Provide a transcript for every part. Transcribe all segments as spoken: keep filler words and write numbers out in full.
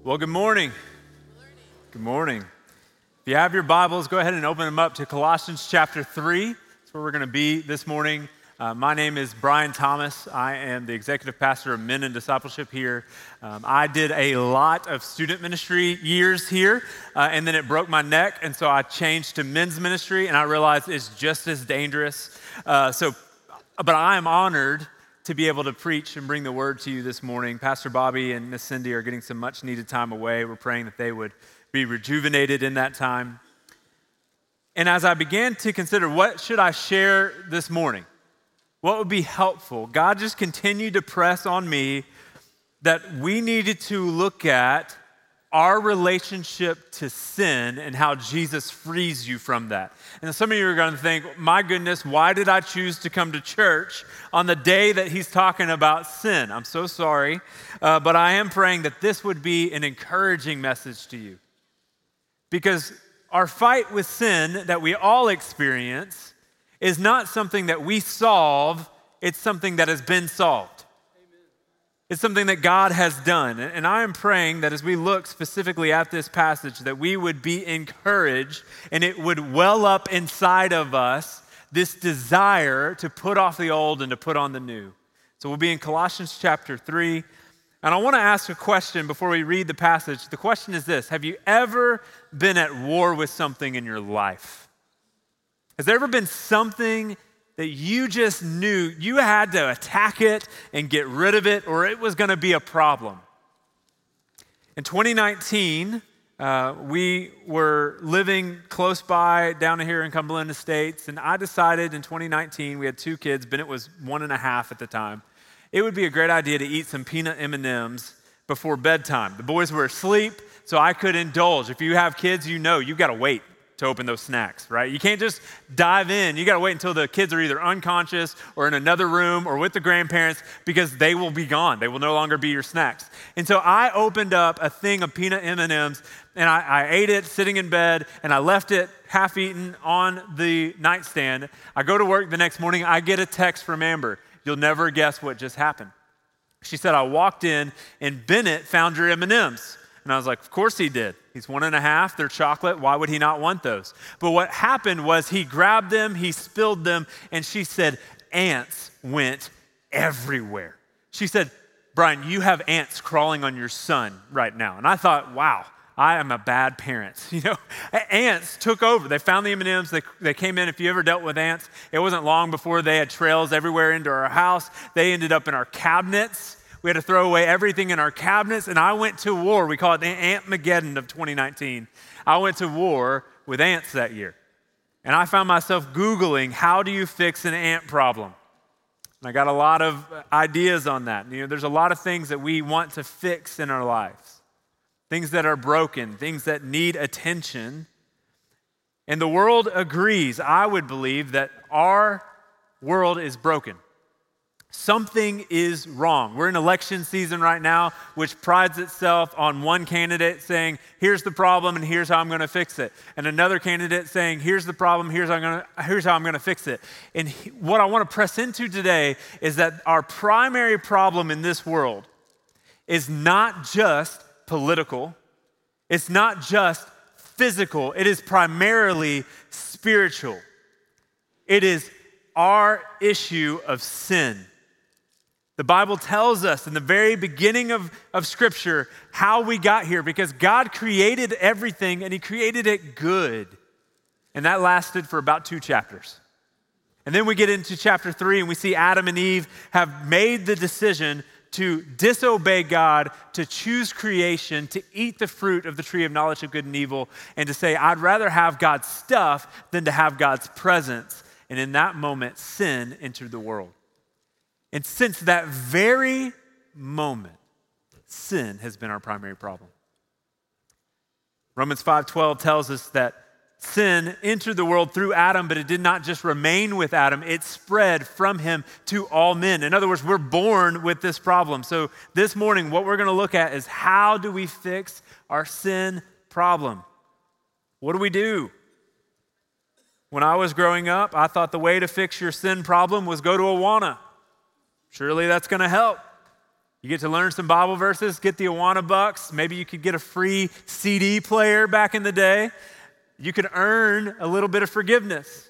Well, good morning. Good morning. If you have your Bibles, go ahead and open them up to Colossians chapter three. That's where we're going to be this morning. Uh, my name is Brian Thomas. I am the executive pastor of Men in Discipleship here. Um, I did a lot of student ministry years here, uh, and then it broke my neck, and so I changed to men's ministry, and I realized it's just as dangerous. Uh, so, but I am honored to be able to preach and bring the word to you this morning. Pastor Bobby and Miss Cindy are getting some much needed time away. We're praying that they would be rejuvenated in that time. And as I began to consider what should I share this morning, what would be helpful, God just continued to press on me that we needed to look at our relationship to sin and how Jesus frees you from that. And some of you are going to think, my goodness, why did I choose to come to church on the day that he's talking about sin? I'm so sorry, uh, but I am praying that this would be an encouraging message to you. Because our fight with sin that we all experience is not something that we solve, it's something that has been solved. It's something that God has done. And I am praying that as we look specifically at this passage, that we would be encouraged and it would well up inside of us this desire to put off the old and to put on the new. So we'll be in Colossians chapter three. And I want to ask a question before we read the passage. The question is this: have you ever been at war with something in your life? Has there ever been something that you just knew you had to attack it and get rid of it, or it was going to be a problem? In twenty nineteen, uh, we were living close by down here in Cumberland Estates, and I decided in twenty nineteen, we had two kids, Bennett was one and a half at the time, it would be a great idea to eat some peanut M and M's before bedtime. The boys were asleep, so I could indulge. If you have kids, you know you've got to wait to open those snacks, right? You can't just dive in. You got to wait until the kids are either unconscious or in another room or with the grandparents, because they will be gone. They will no longer be your snacks. And so I opened up a thing of peanut M and M's and I, I ate it sitting in bed, and I left it half eaten on the nightstand. I go to work the next morning. I get a text from Amber. You'll never guess what just happened. She said, I walked in and Bennett found your M and M's. And I was like, of course he did. He's one and a half, they're chocolate, why would he not want those? But what happened was he grabbed them, he spilled them, and she said, ants went everywhere. She said, Brian, you have ants crawling on your son right now. And I thought, wow, I am a bad parent. You know, ants took over. They found the M and M's, they, they came in. If you ever dealt with ants, it wasn't long before they had trails everywhere into our house. They ended up in our cabinets. We had to throw away everything in our cabinets, and I went to war. We call it the Ant-Mageddon of twenty nineteen. I went to war with ants that year. And I found myself Googling, how do you fix an ant problem? And I got a lot of ideas on that. You know, there's a lot of things that we want to fix in our lives. Things that are broken, things that need attention. And the world agrees, I would believe, that our world is broken. Something is wrong. We're in election season right now, which prides itself on one candidate saying, here's the problem and here's how I'm going to fix it. And another candidate saying, here's the problem, here's how I'm going to, here's how I'm going to fix it. And he, what I want to press into today is that our primary problem in this world is not just political. It's not just physical. It is primarily spiritual. It is our issue of sin. The Bible tells us in the very beginning of, of Scripture how we got here, because God created everything and he created it good. And that lasted for about two chapters. And then we get into chapter three and we see Adam and Eve have made the decision to disobey God, to choose creation, to eat the fruit of the tree of knowledge of good and evil, and to say, I'd rather have God's stuff than to have God's presence. And in that moment, sin entered the world. And since that very moment, sin has been our primary problem. Romans five twelve tells us that sin entered the world through Adam, but it did not just remain with Adam, it spread from him to all men. In other words, we're born with this problem. So this morning, what we're going to look at is, how do we fix our sin problem? What do we do? When I was growing up, I thought the way to fix your sin problem was go to Awana. Surely that's going to help. You get to learn some Bible verses, get the Awana bucks. Maybe you could get a free C D player back in the day. You could earn a little bit of forgiveness.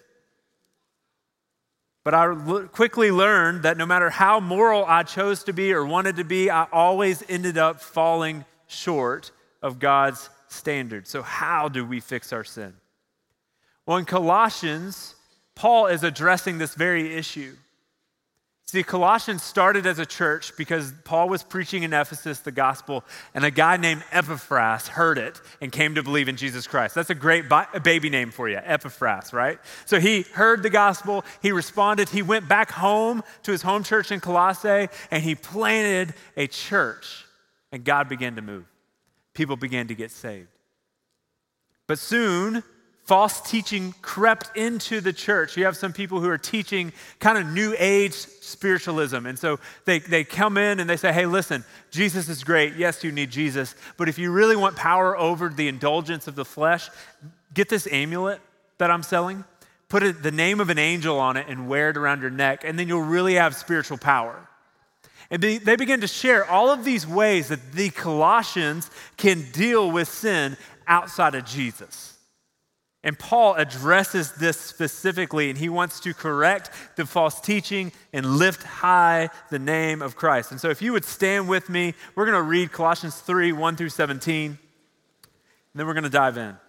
But I l- quickly learned that no matter how moral I chose to be or wanted to be, I always ended up falling short of God's standards. So how do we fix our sin? Well, in Colossians, Paul is addressing this very issue. See, Colossians started as a church because Paul was preaching in Ephesus the gospel, and a guy named Epaphras heard it and came to believe in Jesus Christ. That's a great bi- baby name for you, Epaphras, right? So he heard the gospel, he responded, he went back home to his home church in Colossae, and he planted a church, and God began to move. People began to get saved. But soon, false teaching crept into the church. You have some people who are teaching kind of new age spiritualism. And so they, they come in and they say, hey, listen, Jesus is great. Yes, you need Jesus. But if you really want power over the indulgence of the flesh, get this amulet that I'm selling, put it, the name of an angel on it and wear it around your neck, and then you'll really have spiritual power. And they, they begin to share all of these ways that the Colossians can deal with sin outside of Jesus. And Paul addresses this specifically, and he wants to correct the false teaching and lift high the name of Christ. And so if you would stand with me, we're going to read Colossians three, one through seventeen, and then we're going to dive in.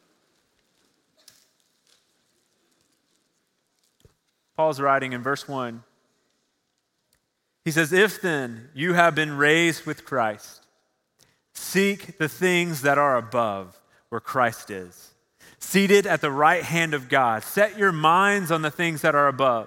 Paul's writing in verse one. He says, if then you have been raised with Christ, seek the things that are above, where Christ is, seated at the right hand of God. Set your minds on the things that are above,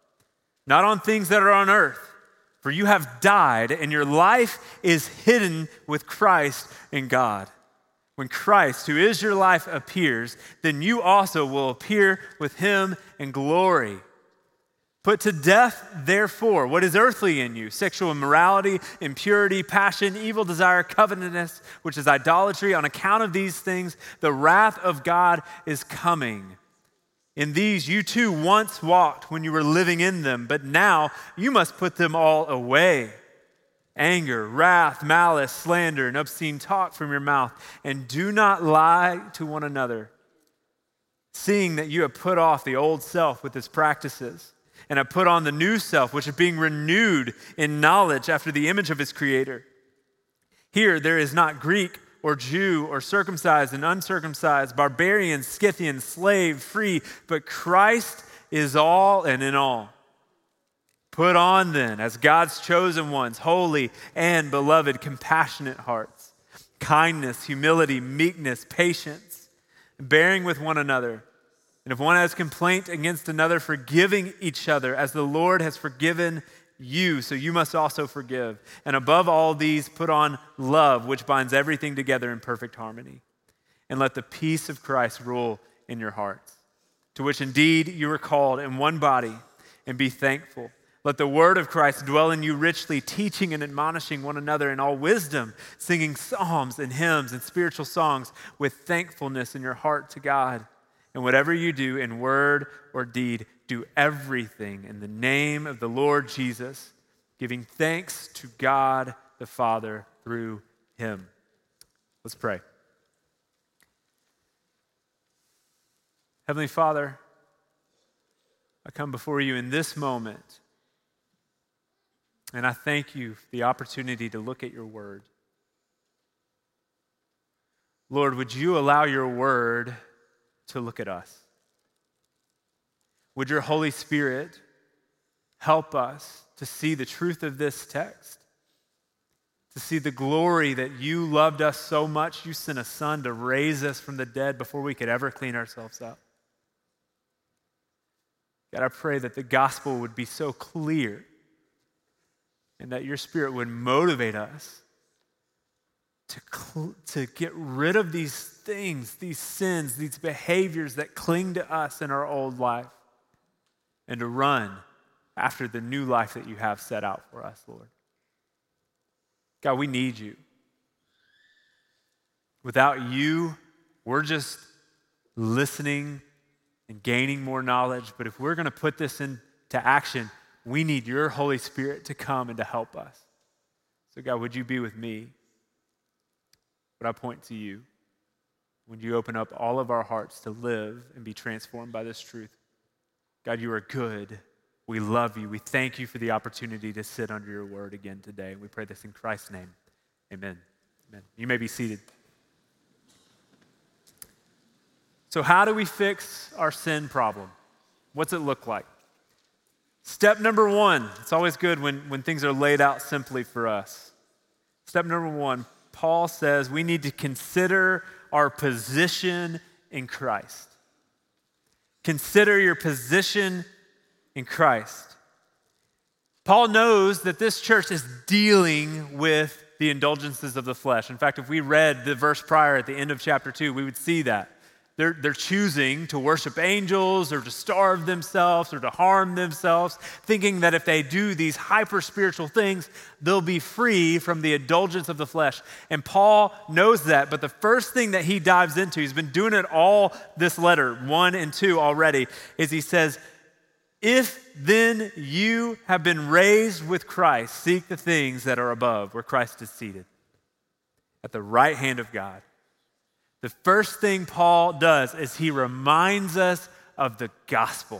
not on things that are on earth. For you have died, and your life is hidden with Christ in God. When Christ, who is your life, appears, then you also will appear with him in glory. Put to death, therefore, what is earthly in you: sexual immorality, impurity, passion, evil desire, covetousness, which is idolatry. On account of these things, the wrath of God is coming. In these you too once walked when you were living in them, but now you must put them all away. Anger, wrath, malice, slander, and obscene talk from your mouth. And do not lie to one another, seeing that you have put off the old self with its practices, and have put on the new self, which is being renewed in knowledge after the image of its creator. Here there is not Greek or Jew or circumcised and uncircumcised, barbarian, Scythian, slave, free, but Christ is all and in all. Put on then, as God's chosen ones, holy and beloved, compassionate hearts, kindness, humility, meekness, patience, bearing with one another. And if one has complaint against another, forgiving each other as the Lord has forgiven you, so you must also forgive. And above all these, put on love, which binds everything together in perfect harmony. And let the peace of Christ rule in your hearts, to which indeed you are called in one body, and be thankful. Let the word of Christ dwell in you richly, teaching and admonishing one another in all wisdom, singing psalms and hymns and spiritual songs with thankfulness in your heart to God. And whatever you do in word or deed, do everything in the name of the Lord Jesus, giving thanks to God the Father through him. Let's pray. Heavenly Father, I come before you in this moment, and I thank you for the opportunity to look at your word. Lord, would you allow your word to look at us? Would your Holy Spirit help us to see the truth of this text, to see the glory that you loved us so much, you sent a son to raise us from the dead before we could ever clean ourselves up. God, I pray that the gospel would be so clear and that your Spirit would motivate us to, cl- to get rid of these things, these sins, these behaviors that cling to us in our old life, and to run after the new life that you have set out for us, Lord. God, we need you. Without you, we're just listening and gaining more knowledge, but if we're going to put this into action, we need your Holy Spirit to come and to help us. So God, would you be with me? Would I point to you? Would you open up all of our hearts to live and be transformed by this truth? God, you are good. We love you. We thank you for the opportunity to sit under your word again today. We pray this in Christ's name. Amen. Amen. You may be seated. So how do we fix our sin problem? What's it look like? Step number one, it's always good when, when things are laid out simply for us. Step number one, Paul says we need to consider our position in Christ. Consider your position in Christ. Paul knows that this church is dealing with the indulgences of the flesh. In fact, if we read the verse prior at the end of chapter two, we would see that. They're, they're choosing to worship angels or to starve themselves or to harm themselves, thinking that if they do these hyper-spiritual things, they'll be free from the indulgence of the flesh. And Paul knows that, but the first thing that he dives into, he's been doing it all this letter, one and two already, is he says, if then you have been raised with Christ, seek the things that are above, where Christ is seated, at the right hand of God. The first thing Paul does is he reminds us of the gospel.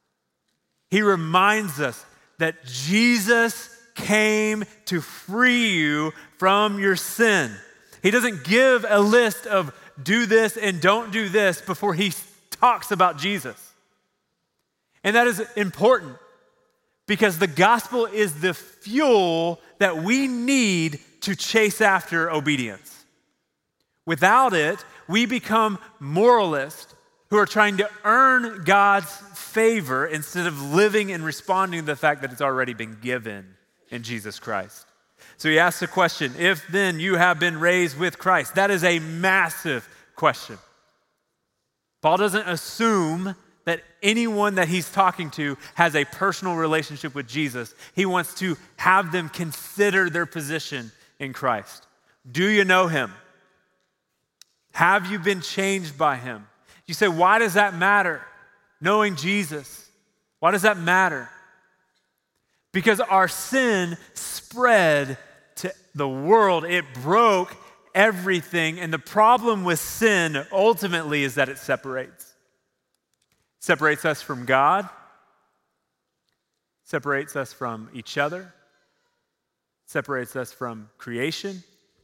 He reminds us that Jesus came to free you from your sin. He doesn't give a list of do this and don't do this before he talks about Jesus. And that is important because the gospel is the fuel that we need to chase after obedience. Without it, we become moralists who are trying to earn God's favor instead of living and responding to the fact that it's already been given in Jesus Christ. So he asks the question, if then you have been raised with Christ? That is a massive question. Paul doesn't assume that anyone that he's talking to has a personal relationship with Jesus. He wants to have them consider their position in Christ. Do you know him? Have you been changed by him? You say, why does that matter? Knowing Jesus. Why does that matter? Because our sin spread to the world. It broke everything. And the problem with sin ultimately is that it separates. It separates us from God. Separates us from each other. Separates us from creation.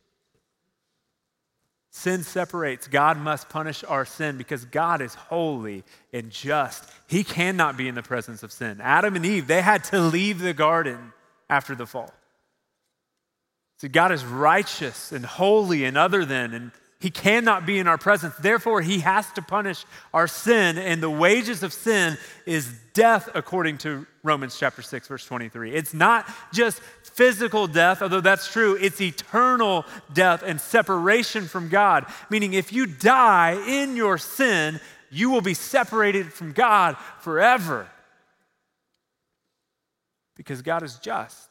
Sin separates. God must punish our sin because God is holy and just. He cannot be in the presence of sin. Adam and Eve, they had to leave the garden after the fall. So God is righteous and holy and other than, and he cannot be in our presence. Therefore, he has to punish our sin, and the wages of sin is death, according to Romans chapter six, verse twenty-three. It's not just physical death, although that's true. It's eternal death and separation from God, meaning if you die in your sin, you will be separated from God forever because God is just.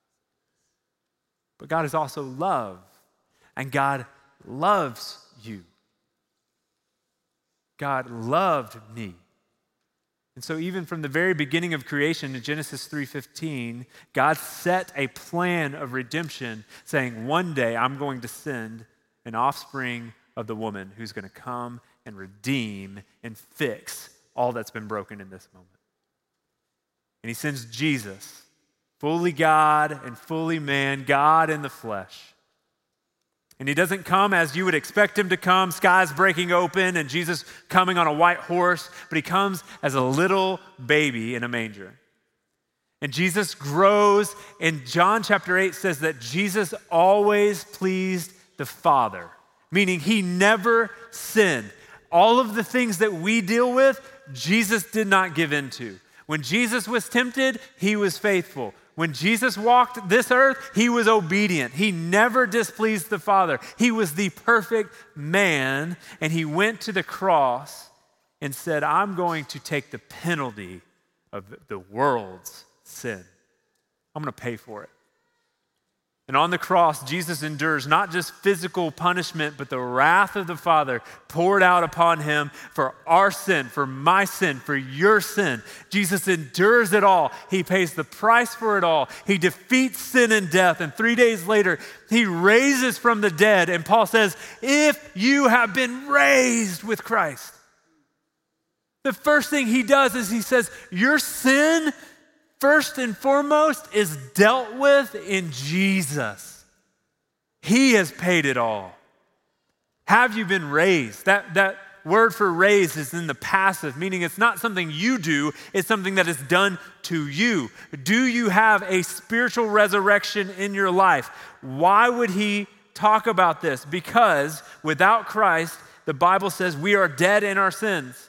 But God is also love, and God loves you. God loved me. And so even from the very beginning of creation in Genesis three fifteen, God set a plan of redemption saying, one day I'm going to send an offspring of the woman who's going to come and redeem and fix all that's been broken in this moment. And he sends Jesus, fully God and fully man, God in the flesh. And he doesn't come as you would expect him to come, skies breaking open and Jesus coming on a white horse, but he comes as a little baby in a manger. And Jesus grows, and John chapter eight says that Jesus always pleased the Father, meaning he never sinned. All of the things that we deal with, Jesus did not give into. When Jesus was tempted, he was faithful. When Jesus walked this earth, he was obedient. He never displeased the Father. He was the perfect man, and he went to the cross and said, I'm going to take the penalty of the world's sin. I'm going to pay for it. And on the cross, Jesus endures not just physical punishment, but the wrath of the Father poured out upon him for our sin, for my sin, for your sin. Jesus endures it all. He pays the price for it all. He defeats sin and death. And three days later, he raises from the dead. And Paul says, if you have been raised with Christ, the first thing he does is he says, your sin, first and foremost, is dealt with in Jesus. He has paid it all. Have you been raised? That, that word for raised is in the passive, meaning it's not something you do, it's something that is done to you. Do you have a spiritual resurrection in your life? Why would he talk about this? Because without Christ, the Bible says we are dead in our sins.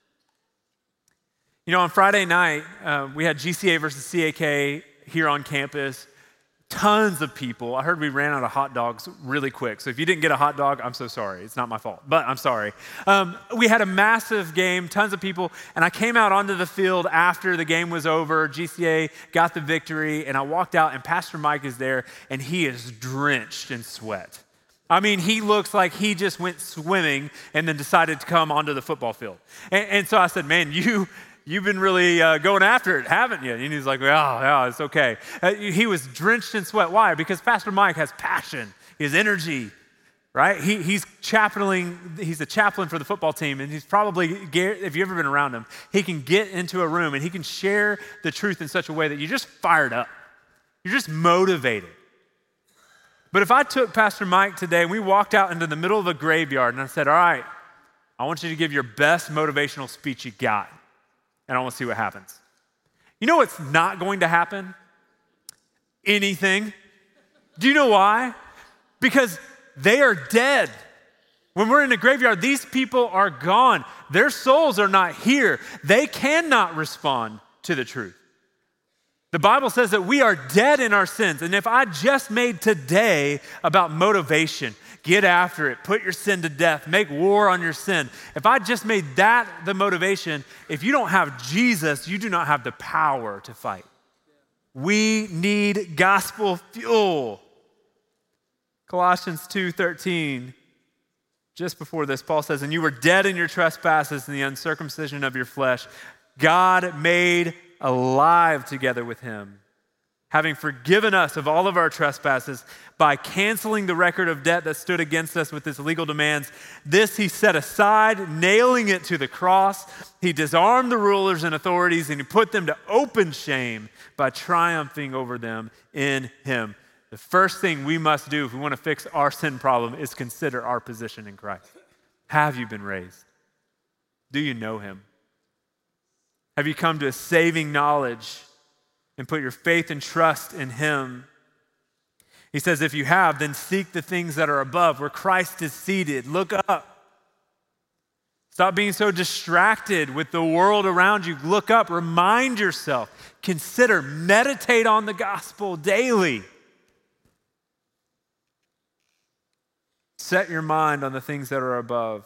You know, on Friday night, uh, we had G C A versus C A K here on campus. Tons of people. I heard we ran out of hot dogs really quick. So if you didn't get a hot dog, I'm so sorry. It's not my fault, but I'm sorry. Um, we had a massive game, tons of people, and I came out onto the field after the game was over. G C A got the victory, and I walked out, and Pastor Mike is there, and he is drenched in sweat. I mean, he looks like he just went swimming and then decided to come onto the football field. And, and so I said, man, you... You've been really uh, going after it, haven't you? And he's like, well, yeah, it's okay. Uh, he was drenched in sweat. Why? Because Pastor Mike has passion, he has energy, right? He, he's chaplain, he's a chaplain for the football team, and he's probably, if you've ever been around him, he can get into a room and he can share the truth in such a way that you're just fired up. You're just motivated. But if I took Pastor Mike today and we walked out into the middle of a graveyard and I said, all right, I want you to give your best motivational speech you got. And I want to see what happens. You know what's not going to happen? Anything. Do you know why? Because they are dead. When we're in the graveyard, these people are gone. Their souls are not here. They cannot respond to the truth. The Bible says that we are dead in our sins. And if I just made today about motivation, get after it, put your sin to death, make war on your sin. If I just made that the motivation, if you don't have Jesus, you do not have the power to fight. We need gospel fuel. Colossians two thirteen, just before this, Paul says, and you were dead in your trespasses and the uncircumcision of your flesh. God made alive together with him, having forgiven us of all of our trespasses by canceling the record of debt that stood against us with its legal demands. This he set aside, nailing it to the cross. He disarmed the rulers and authorities, and he put them to open shame by triumphing over them in him. The first thing we must do if we want to fix our sin problem is consider our position in Christ. Have you been raised? Do you know him? Have you come to a saving knowledge and put your faith and trust in him? He says, if you have, then seek the things that are above, where Christ is seated. Look up. Stop being so distracted with the world around you. Look up, remind yourself, consider, meditate on the gospel daily. Set your mind on the things that are above,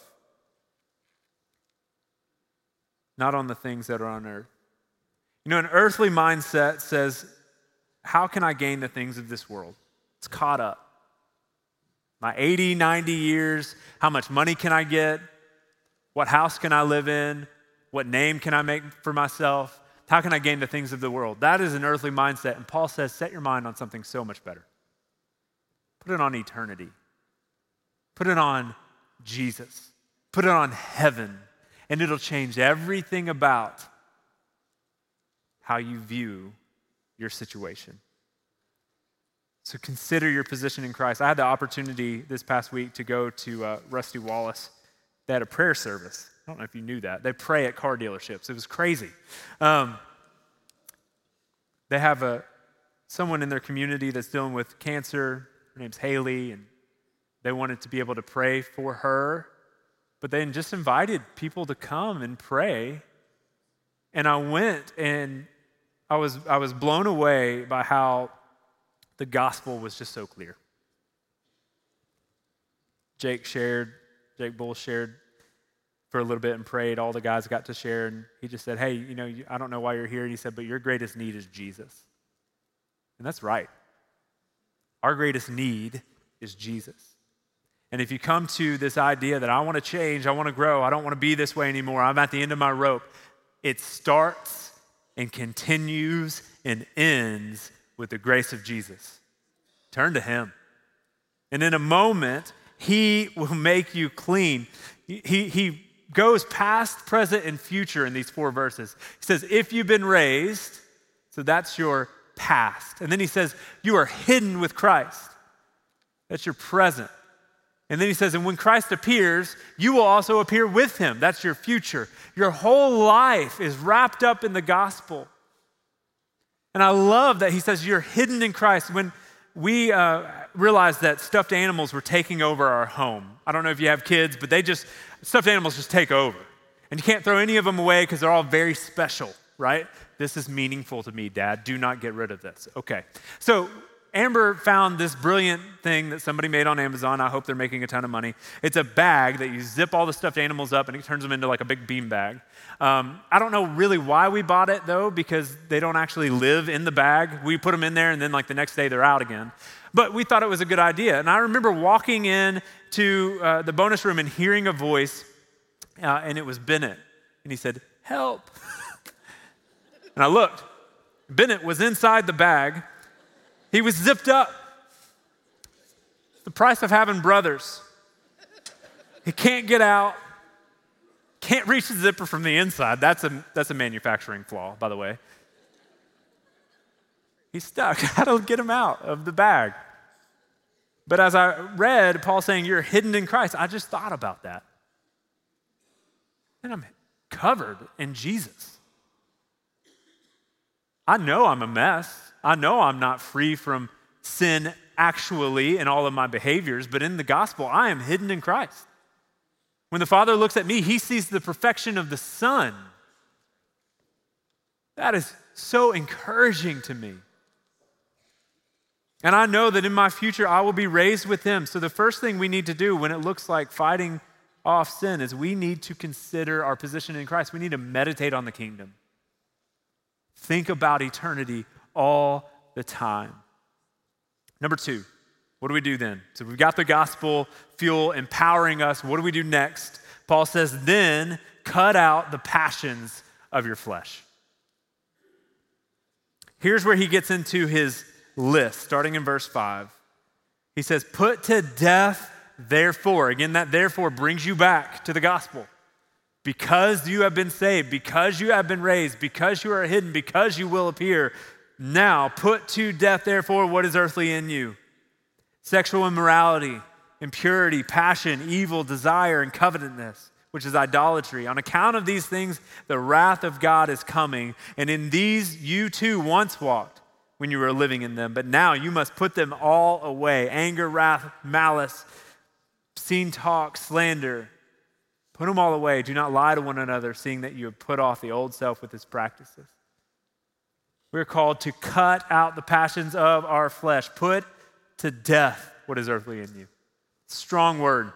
not on the things that are on earth. You know, an earthly mindset says, how can I gain the things of this world? It's caught up. My eighty, ninety years, how much money can I get? What house can I live in? What name can I make for myself? How can I gain the things of the world? That is an earthly mindset. And Paul says, set your mind on something so much better. Put it on eternity. Put it on Jesus. Put it on heaven. And it'll change everything about how you view your situation. So consider your position in Christ. I had the opportunity this past week to go to uh, Rusty Wallace. They had a prayer service. I don't know if you knew that. They pray at car dealerships. It was crazy. Um, they have a someone in their community that's dealing with cancer. Her name's Haley, and they wanted to be able to pray for her. But they just invited people to come and pray. And I went, and I was I was blown away by how the gospel was just so clear. Jake shared, Jake Bull shared for a little bit and prayed. All the guys got to share, and he just said, hey, you know, I don't know why you're here. And he said, but your greatest need is Jesus. And that's right. Our greatest need is Jesus. And if you come to this idea that I want to change, I want to grow, I don't want to be this way anymore, I'm at the end of my rope, it starts and continues and ends with the grace of Jesus. Turn to him. And in a moment, he will make you clean. He, he goes past, present, and future in these four verses. He says, if you've been raised, so that's your past. And then he says, you are hidden with Christ. That's your present. And then he says, and when Christ appears, you will also appear with him. That's your future. Your whole life is wrapped up in the gospel. And I love that he says you're hidden in Christ. When we uh, realized that stuffed animals were taking over our home. I don't know if you have kids, but they just, stuffed animals just take over. And you can't throw any of them away because they're all very special, right? This is meaningful to me, Dad. Do not get rid of this. Okay. So Amber found this brilliant thing that somebody made on Amazon. I hope they're making a ton of money. It's a bag that you zip all the stuffed animals up and it turns them into like a big bean bag. Um, I don't know really why we bought it though, because they don't actually live in the bag. We put them in there and then like the next day they're out again. But we thought it was a good idea. And I remember walking in to uh, the bonus room and hearing a voice uh, and it was Bennett. And he said, help. And I looked. Bennett was inside the bag. He was zipped up. The price of having brothers. He can't get out. Can't reach the zipper from the inside. That's a, that's a manufacturing flaw, by the way. He's stuck. How to get him out of the bag? But as I read Paul saying you're hidden in Christ, I just thought about that. And I'm covered in Jesus. I know I'm a mess. I know I'm not free from sin actually in all of my behaviors, but in the gospel, I am hidden in Christ. When the Father looks at me, he sees the perfection of the Son. That is so encouraging to me. And I know that in my future, I will be raised with him. So the first thing we need to do when it looks like fighting off sin is we need to consider our position in Christ. We need to meditate on the kingdom. Think about eternity all the time. Number two, what do we do then? So we've got the gospel fuel empowering us. What do we do next? Paul says, then cut out the passions of your flesh. Here's where he gets into his list, starting in verse five. He says, put to death, therefore. Again, that therefore brings you back to the gospel. Because you have been saved, because you have been raised, because you are hidden, because you will appear. Now put to death, therefore, what is earthly in you. Sexual immorality, impurity, passion, evil, desire, and covetousness, which is idolatry. On account of these things, the wrath of God is coming. And in these you too once walked when you were living in them. But now you must put them all away. Anger, wrath, malice, obscene talk, slander. Put them all away. Do not lie to one another, seeing that you have put off the old self with its practices. We're called to cut out the passions of our flesh. Put to death what is earthly in you. Strong word.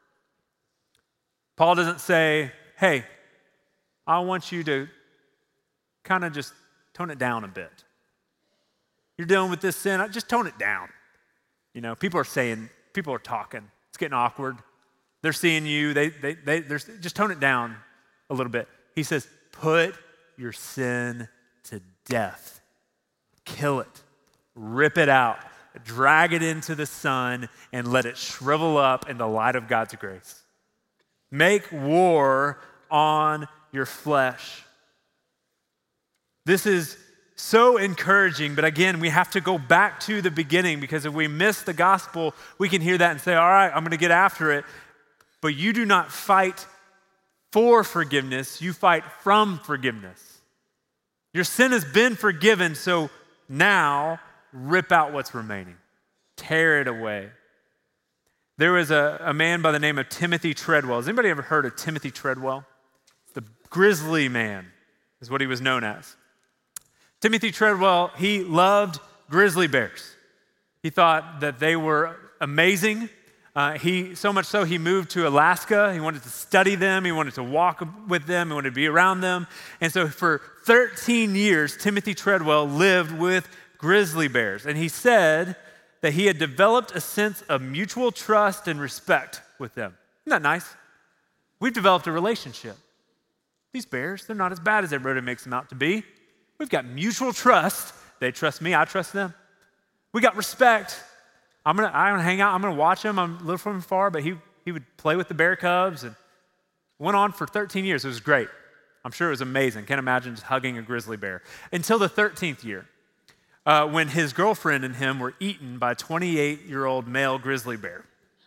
Paul doesn't say, hey, I want you to kind of just tone it down a bit. You're dealing with this sin, just tone it down. You know, people are saying, people are talking. It's getting awkward. They're seeing you, they, they, they, they're, just tone it down a little bit. He says, put your sin to death. Kill it. Rip it out. Drag it into the sun and let it shrivel up in the light of God's grace. Make war on your flesh. This is so encouraging, but again, we have to go back to the beginning because if we miss the gospel, we can hear that and say, all right, I'm going to get after it. But you do not fight for forgiveness, you fight from forgiveness. Your sin has been forgiven, so now rip out what's remaining. Tear it away. There was a, a man by the name of Timothy Treadwell. Has anybody ever heard of Timothy Treadwell? The grizzly man is what he was known as. Timothy Treadwell, he loved grizzly bears. He thought that they were amazing. Uh, he so much so he moved to Alaska. He wanted to study them. He wanted to walk with them. He wanted to be around them. And so for thirteen years, Timothy Treadwell lived with grizzly bears. And he said that he had developed a sense of mutual trust and respect with them. Isn't that nice? We've developed a relationship. These bears, they're not as bad as everybody makes them out to be. We've got mutual trust. They trust me, I trust them. We got respect. I'm gonna, I'm gonna hang out, I'm gonna watch him. I'm a little from afar, but he, he would play with the bear cubs and went on for thirteen years. It was great. I'm sure it was amazing. Can't imagine just hugging a grizzly bear. Until the thirteenth year, uh, when his girlfriend and him were eaten by a twenty-eight-year-old male grizzly bear.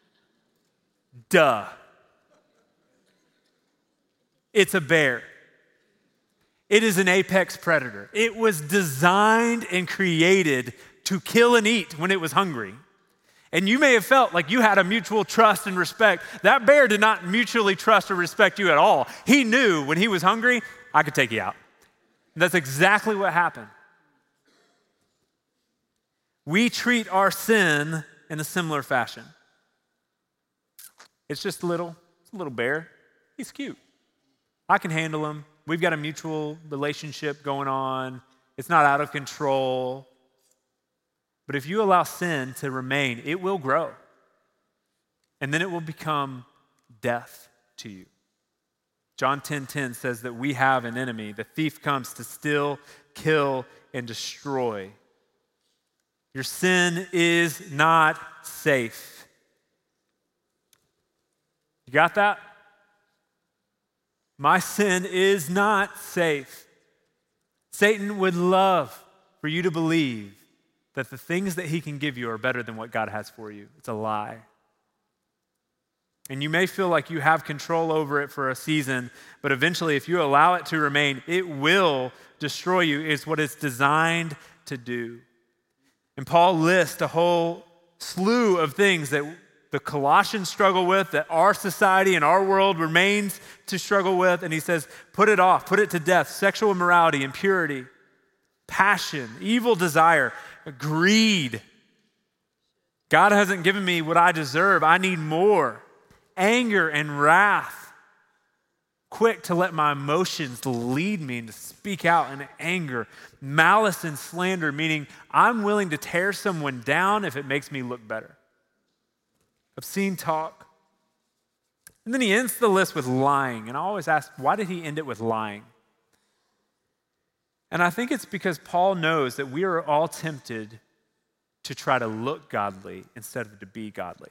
Duh. It's a bear. It is an apex predator. It was designed and created to kill and eat when it was hungry. And you may have felt like you had a mutual trust and respect. That bear did not mutually trust or respect you at all. He knew when he was hungry, I could take you out. And that's exactly what happened. We treat our sin in a similar fashion. It's just little, it's a little bear. He's cute. I can handle him. We've got a mutual relationship going on. It's not out of control. But if you allow sin to remain, it will grow. And then it will become death to you. John ten ten says that we have an enemy. The thief comes to steal, kill, and destroy. Your sin is not safe. You got that? My sin is not safe. Satan would love for you to believe that the things that he can give you are better than what God has for you. It's a lie. And you may feel like you have control over it for a season, but eventually if you allow it to remain, it will destroy you. It's what it's designed to do. And Paul lists a whole slew of things that the Colossians struggle with, that our society and our world remains to struggle with. And he says, put it off, put it to death: sexual immorality, impurity, passion, evil desire, greed. God hasn't given me what I deserve. I need more. Anger and wrath. Quick to let my emotions lead me and to speak out in anger. Malice and slander, meaning I'm willing to tear someone down if it makes me look better. Obscene talk. And then he ends the list with lying. And I always ask, why did he end it with lying? And I think it's because Paul knows that we are all tempted to try to look godly instead of to be godly.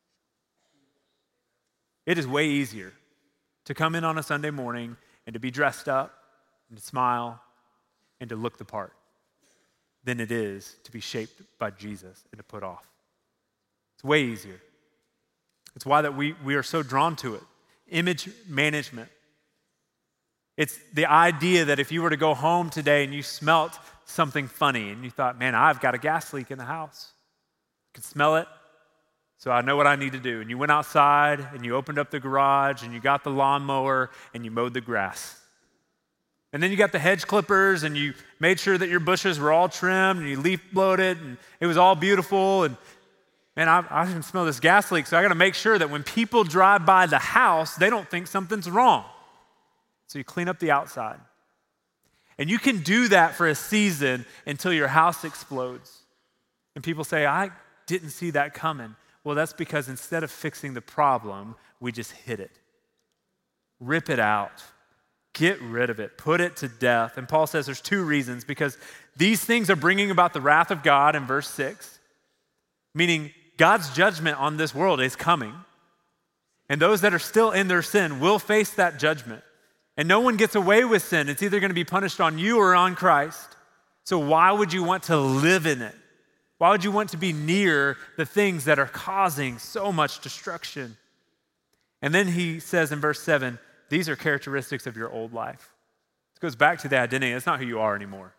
It is way easier to come in on a Sunday morning and to be dressed up and to smile and to look the part than it is to be shaped by Jesus and to put off. It's way easier. It's why that we, we are so drawn to it. Image management. It's the idea that if you were to go home today and you smelt something funny and you thought, man, I've got a gas leak in the house. I can smell it, so I know what I need to do. And you went outside and you opened up the garage and you got the lawnmower and you mowed the grass. And then you got the hedge clippers and you made sure that your bushes were all trimmed and you leaf blowed it and it was all beautiful. And man, I, I can smell this gas leak, so I got to make sure that when people drive by the house, they don't think something's wrong. So you clean up the outside. And you can do that for a season until your house explodes. And people say, I didn't see that coming. Well, that's because instead of fixing the problem, we just hit it. Rip it out. Get rid of it. Put it to death. And Paul says there's two reasons, because these things are bringing about the wrath of God in verse six, meaning God's judgment on this world is coming. And those that are still in their sin will face that judgment. And no one gets away with sin. It's either going to be punished on you or on Christ. So why would you want to live in it? Why would you want to be near the things that are causing so much destruction? And then he says in verse seven, these are characteristics of your old life. This goes back to the identity. That's not who you are anymore.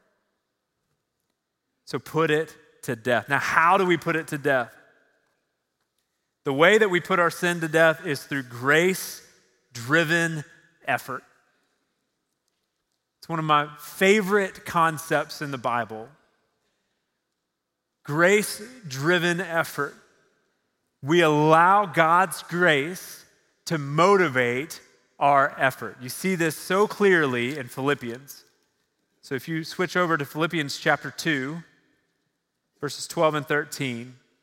So put it to death. Now, how do we put it to death? The way that we put our sin to death is through grace-driven effort. It's one of my favorite concepts in the Bible. Grace-driven effort. We allow God's grace to motivate our effort. You see this so clearly in Philippians. So if you switch over to Philippians chapter two, verses twelve and thirteen,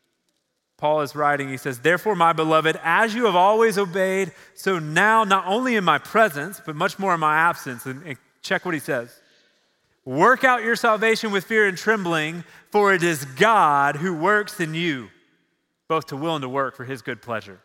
Paul is writing, he says, therefore, my beloved, as you have always obeyed, so now, not only in my presence, but much more in my absence. And, and check what he says. Work out your salvation with fear and trembling, for it is God who works in you, both to will and to work for his good pleasure.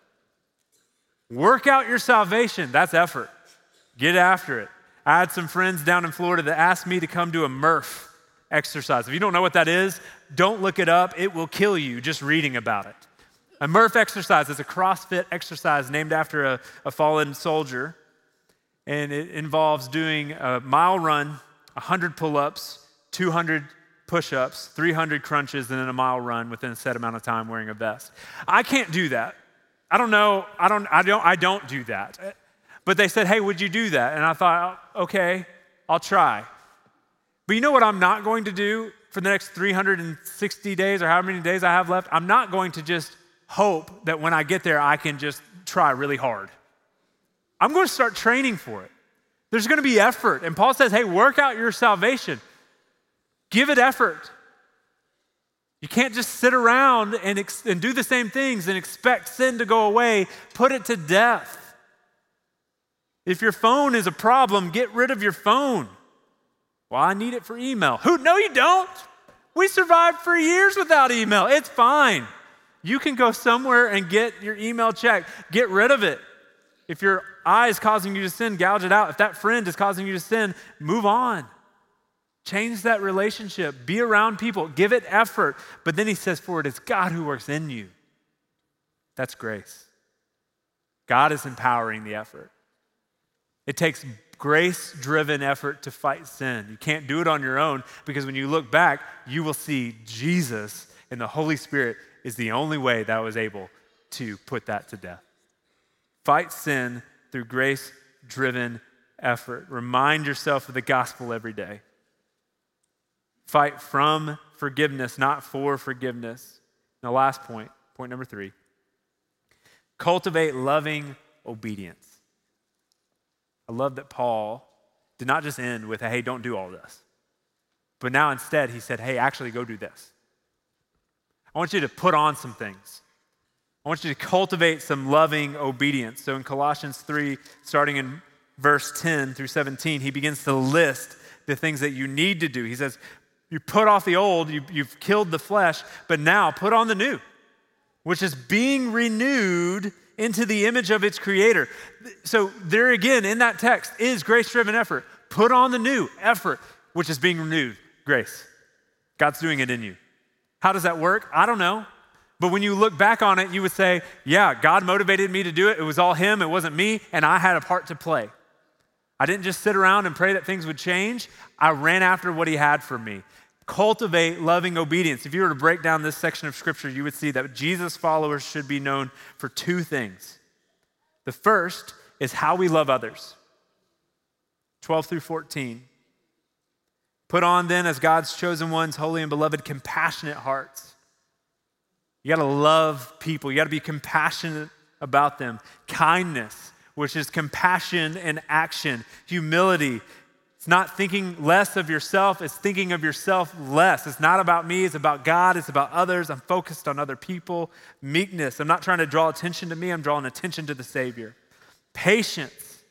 Work out your salvation. That's effort. Get after it. I had some friends down in Florida that asked me to come to a Murph exercise. If you don't know what that is, don't look it up. It will kill you just reading about it. A Murph exercise is a CrossFit exercise named after a, a fallen soldier, and it involves doing a mile run, one hundred pull-ups, two hundred push-ups, three hundred crunches, and then a mile run within a set amount of time wearing a vest. I can't do that. I don't know. I don't. I don't. I don't do that. But they said, "Hey, would you do that?" And I thought, "Okay, I'll try." But you know what I'm not going to do for the next three hundred sixty days or how many days I have left? I'm not going to just hope that when I get there, I can just try really hard. I'm going to start training for it. There's going to be effort. And Paul says, hey, work out your salvation. Give it effort. You can't just sit around and, ex- and do the same things and expect sin to go away. Put it to death. If your phone is a problem, get rid of your phone. Well, I need it for email. Who? No, you don't. We survived for years without email. It's fine. You can go somewhere and get your email checked. Get rid of it. If your eye is causing you to sin, gouge it out. If that friend is causing you to sin, move on. Change that relationship. Be around people. Give it effort. But then he says, for it is God who works in you. That's grace. God is empowering the effort. It takes grace-driven effort to fight sin. You can't do it on your own because when you look back, you will see Jesus and the Holy Spirit is the only way that was able to put that to death. Fight sin through grace-driven effort. Remind yourself of the gospel every day. Fight from forgiveness, not for forgiveness. And the last point, point number three, cultivate loving obedience. I love that Paul did not just end with, hey, don't do all this. But now instead he said, hey, actually go do this. I want you to put on some things. I want you to cultivate some loving obedience. So in Colossians three, starting in verse ten through seventeen, he begins to list the things that you need to do. He says, you put off the old, you, you've killed the flesh, but now put on the new, which is being renewed into the image of its creator. So there again, in that text, is grace-driven effort. Put on the new effort, which is being renewed, grace. God's doing it in you. How does that work? I don't know. But when you look back on it, you would say, yeah, God motivated me to do it. It was all him, it wasn't me, and I had a part to play. I didn't just sit around and pray that things would change. I ran after what he had for me. Cultivate loving obedience. If you were to break down this section of scripture, you would see that Jesus followers should be known for two things. The first is how we love others. twelve through fourteen. Put on then as God's chosen ones, holy and beloved, compassionate hearts. You got to love people. You got to be compassionate about them. Kindness, which is compassion in action. Humility. It's not thinking less of yourself. It's thinking of yourself less. It's not about me. It's about God. It's about others. I'm focused on other people. Meekness. I'm not trying to draw attention to me. I'm drawing attention to the Savior. Patience.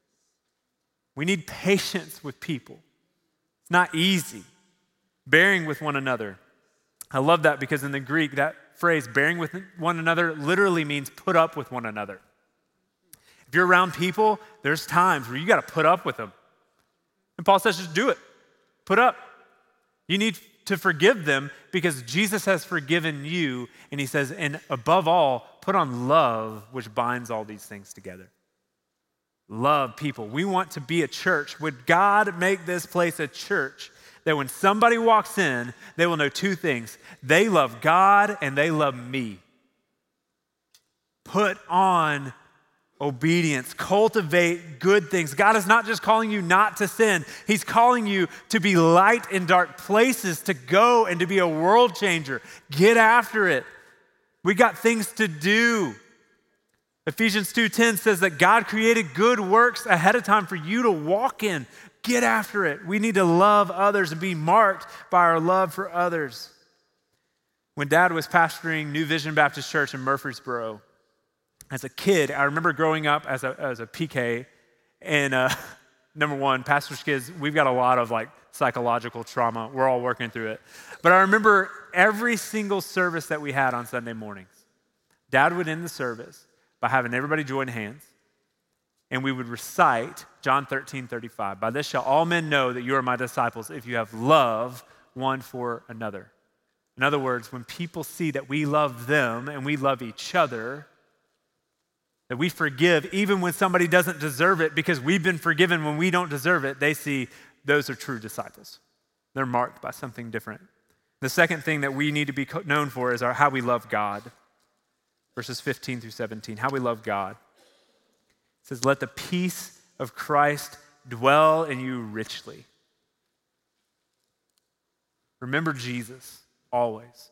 We need patience with people. It's not easy. Bearing with one another. I love that because in the Greek, that phrase, bearing with one another, literally means put up with one another. If you're around people, there's times where you got to put up with them. And Paul says, just do it. Put up. You need to forgive them because Jesus has forgiven you. And he says, and above all, put on love, which binds all these things together. Love people. We want to be a church. Would God make this place a church that when somebody walks in, they will know two things. They love God and they love me. Put on obedience. Cultivate good things. God is not just calling you not to sin. He's calling you to be light in dark places, to go and to be a world changer. Get after it. We got things to do. Ephesians two ten says that God created good works ahead of time for you to walk in. Get after it. We need to love others and be marked by our love for others. When Dad was pastoring New Vision Baptist Church in Murfreesboro, as a kid, I remember growing up as a, as a P K, and uh, number one, pastors' kids, we've got a lot of like psychological trauma. We're all working through it. But I remember every single service that we had on Sunday mornings, Dad would end the service by having everybody join hands, and we would recite John thirteen thirty-five. By this shall all men know that you are my disciples if you have love one for another. In other words, when people see that we love them and we love each other, that we forgive even when somebody doesn't deserve it because we've been forgiven when we don't deserve it, they see those are true disciples. They're marked by something different. The second thing that we need to be known for is our, how we love God. Verses fifteen through seventeen, how we love God. It says, let the peace of Christ dwell in you richly. Remember Jesus always.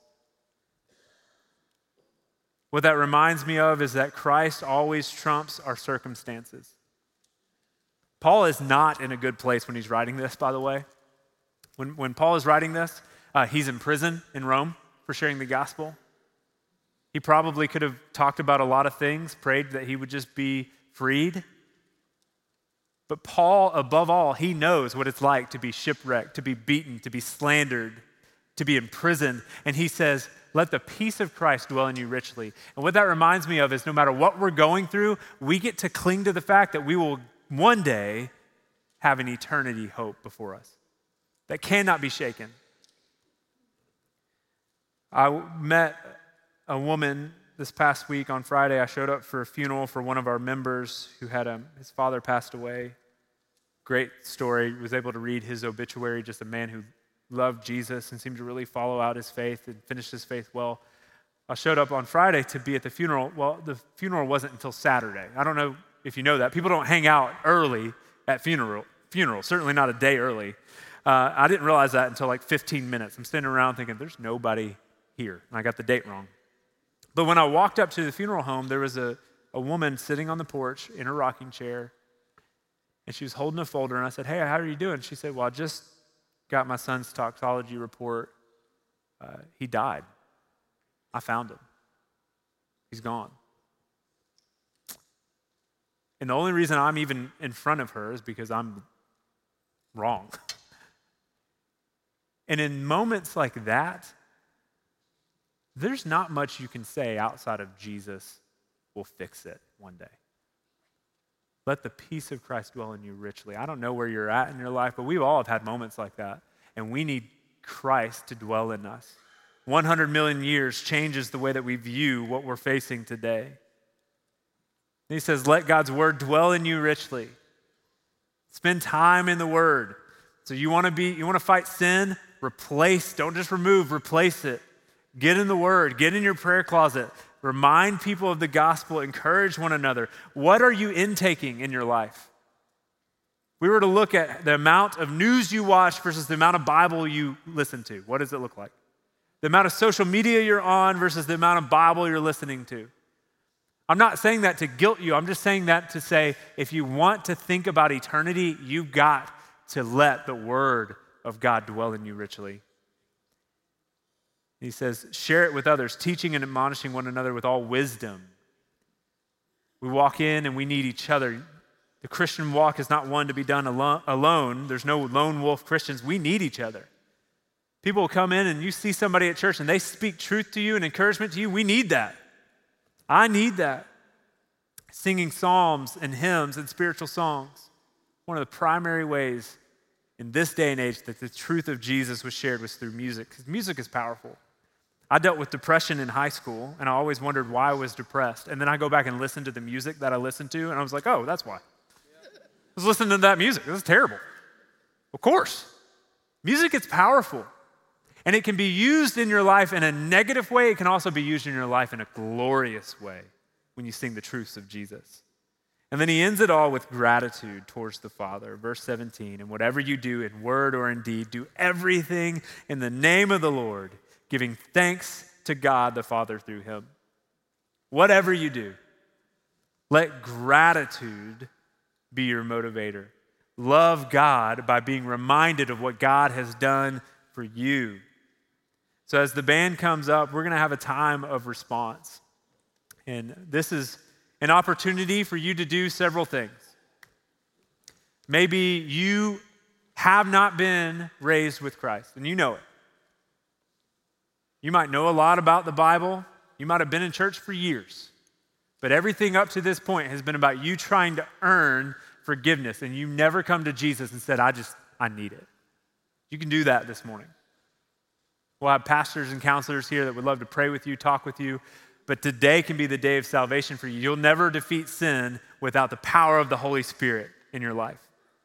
What that reminds me of is that Christ always trumps our circumstances. Paul is not in a good place when he's writing this, by the way. When, when Paul is writing this, uh, he's in prison in Rome for sharing the gospel. He probably could have talked about a lot of things, prayed that he would just be freed. But Paul, above all, he knows what it's like to be shipwrecked, to be beaten, to be slandered, to be imprisoned. And he says, let the peace of Christ dwell in you richly. And what that reminds me of is no matter what we're going through, we get to cling to the fact that we will one day have an eternity hope before us that cannot be shaken. I met a woman this past week on Friday. I showed up for a funeral for one of our members who had a, his father passed away. Great story. Was able to read his obituary, just a man who loved Jesus and seemed to really follow out his faith and finish his faith well. I showed up on Friday to be at the funeral. Well, the funeral wasn't until Saturday. I don't know if you know that. People don't hang out early at funeral funerals, certainly not a day early. Uh, I didn't realize that until like fifteen minutes. I'm standing around thinking, there's nobody here. And I got the date wrong. But when I walked up to the funeral home, there was a, a woman sitting on the porch in her rocking chair, and she was holding a folder, and I said, hey, how are you doing? She said, well, I just got my son's toxicology report. Uh, he died. I found him. He's gone. And the only reason I'm even in front of her is because I'm wrong. And in moments like that, there's not much you can say outside of Jesus will fix it one day. Let the peace of Christ dwell in you richly. I don't know where you're at in your life, but we all have had moments like that, and we need Christ to dwell in us. one hundred million years changes the way that we view what we're facing today. And he says, let God's word dwell in you richly. Spend time in the word. So you want to be, you want to fight sin? Replace, don't just remove, replace it. Get in the word, get in your prayer closet. Remind people of the gospel, encourage one another. What are you intaking in your life? If we were to look at the amount of news you watch versus the amount of Bible you listen to, what does it look like? The amount of social media you're on versus the amount of Bible you're listening to. I'm not saying that to guilt you. I'm just saying that to say if you want to think about eternity, you've got to let the word of God dwell in you richly. He says, share it with others, teaching and admonishing one another with all wisdom. We walk in and we need each other. The Christian walk is not one to be done alo- alone. There's no lone wolf Christians. We need each other. People will come in and you see somebody at church and they speak truth to you and encouragement to you. We need that. I need that. Singing psalms and hymns and spiritual songs. One of the primary ways in this day and age that the truth of Jesus was shared was through music, because music is powerful. I dealt with depression in high school, and I always wondered why I was depressed. And then I go back and listen to the music that I listened to, and I was like, oh, that's why. I was listening to that music. It was terrible. Of course. Music is powerful. And it can be used in your life in a negative way. It can also be used in your life in a glorious way when you sing the truths of Jesus. And then he ends it all with gratitude towards the Father. Verse seventeen, and whatever you do in word or in deed, do everything in the name of the Lord, giving thanks to God the Father through him. Whatever you do, let gratitude be your motivator. Love God by being reminded of what God has done for you. So as the band comes up, we're going to have a time of response. And this is an opportunity for you to do several things. Maybe you have not been raised with Christ, and you know it. You might know a lot about the Bible. You might have been in church for years. But everything up to this point has been about you trying to earn forgiveness, and you never come to Jesus and said, I just, I need it. You can do that this morning. We'll have pastors and counselors here that would love to pray with you, talk with you, but today can be the day of salvation for you. You'll never defeat sin without the power of the Holy Spirit in your life.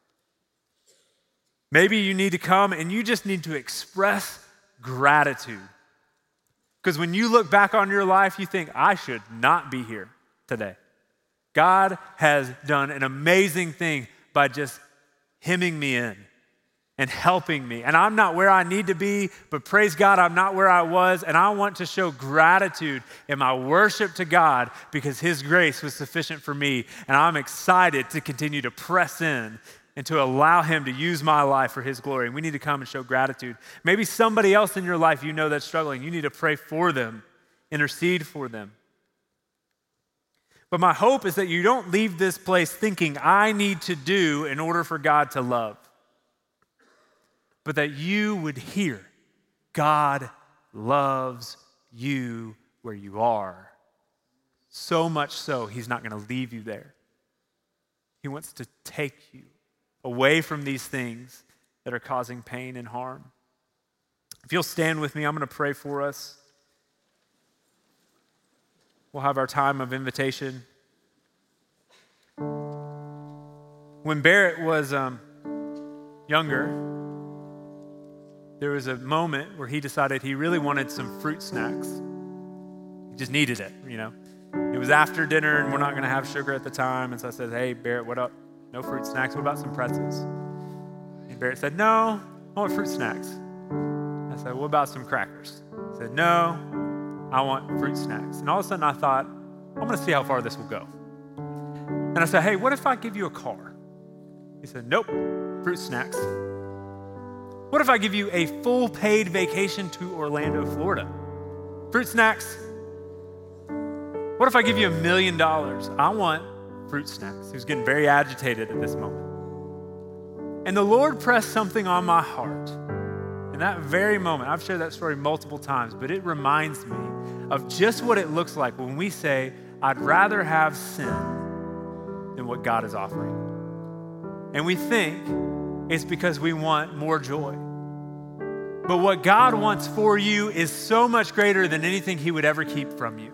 Maybe you need to come and you just need to express gratitude. Because when you look back on your life, you think, I should not be here today. God has done an amazing thing by just hemming me in and helping me. And I'm not where I need to be, but praise God, I'm not where I was. And I want to show gratitude in my worship to God because his grace was sufficient for me. And I'm excited to continue to press in and to allow him to use my life for his glory. And we need to come and show gratitude. Maybe somebody else in your life you know that's struggling. You need to pray for them, intercede for them. But my hope is that you don't leave this place thinking, I need to do in order for God to love. But that you would hear, God loves you where you are. So much so, he's not going to leave you there. He wants to take you away from these things that are causing pain and harm. If you'll stand with me, I'm going to pray for us. We'll have our time of invitation. When Barrett was um, younger, there was a moment where he decided he really wanted some fruit snacks. He just needed it, you know. It was after dinner and we're not going to have sugar at the time. And so I said, hey, Barrett, what up? No fruit snacks. What about some pretzels? And Barrett said, no, I want fruit snacks. I said, what about some crackers? He said, no, I want fruit snacks. And all of a sudden I thought, I'm going to see how far this will go. And I said, hey, what if I give you a car? He said, nope, fruit snacks. What if I give you a full paid vacation to Orlando, Florida? Fruit snacks. What if I give you a million dollars? I want fruit snacks. He was getting very agitated at this moment. And the Lord pressed something on my heart. In that very moment, I've shared that story multiple times, but it reminds me of just what it looks like when we say, I'd rather have sin than what God is offering. And we think it's because we want more joy. But what God wants for you is so much greater than anything he would ever keep from you.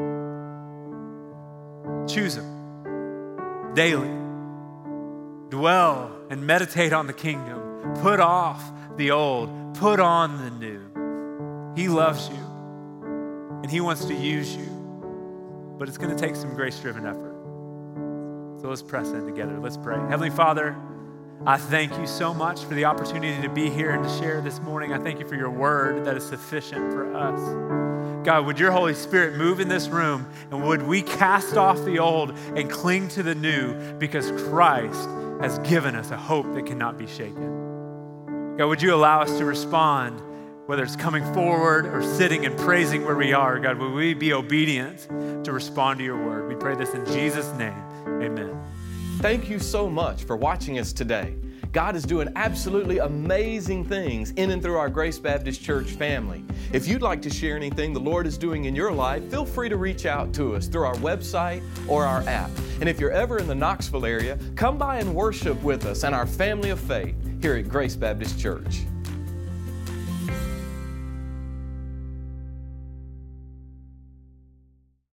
Choose him daily. Dwell and meditate on the kingdom. Put off the old. Put on the new. He loves you and he wants to use you. But it's going to take some grace-driven effort. So let's press in together. Let's pray. Heavenly Father, I thank you so much for the opportunity to be here and to share this morning. I thank you for your word that is sufficient for us. God, would your Holy Spirit move in this room and would we cast off the old and cling to the new because Christ has given us a hope that cannot be shaken. God, would you allow us to respond, whether it's coming forward or sitting and praising where we are. God, would we be obedient to respond to your word? We pray this in Jesus' name. Amen. Thank you so much for watching us today. God is doing absolutely amazing things in and through our Grace Baptist Church family. If you'd like to share anything the Lord is doing in your life, feel free to reach out to us through our website or our app. And if you're ever in the Knoxville area, come by and worship with us and our family of faith here at Grace Baptist Church.